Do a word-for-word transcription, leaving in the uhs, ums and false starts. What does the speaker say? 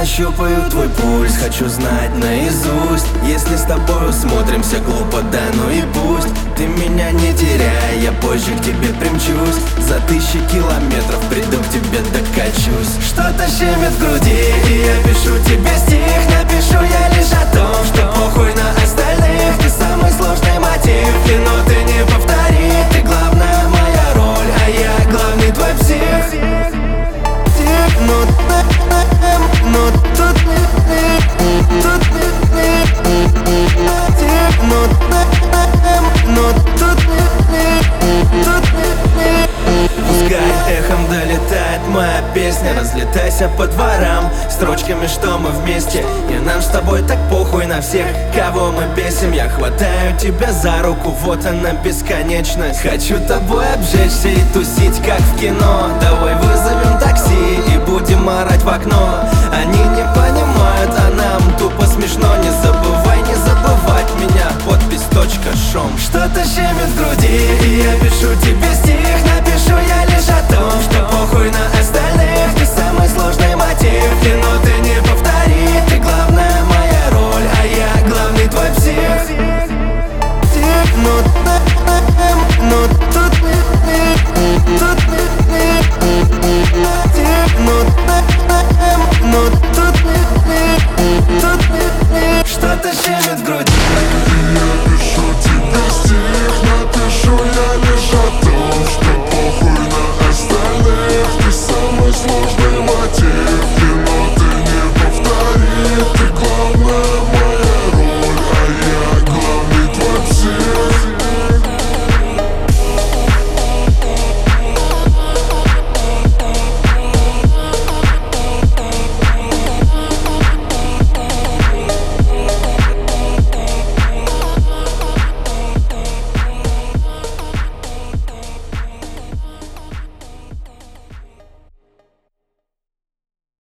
нащупаю твой пульс, хочу знать наизусть. Если с тобой смотримся глупо, да ну и пусть. Ты меня не теряй, я позже к тебе примчусь. За тысячи километров приду к тебе, докачусь. Что-то щемит в груди, и я пишу тебе стих. Напишу я лишь о том, что похуй на остальных. Ты самый сложный мотив, кино ты не повтори. Ты главная моя роль, а я главный твой псих. Но, но тут тут но, но тут тут пускай эхом долетает моя песня. Разлетайся по дворам строчками, что мы вместе. И нам с тобой так похуй на всех, кого мы бесим. Я хватаю тебя за руку, вот она бесконечность. Хочу тобой обжечься и тусить, как в кино. Давай вызовем такси и будем орать в окно. Они не понимают,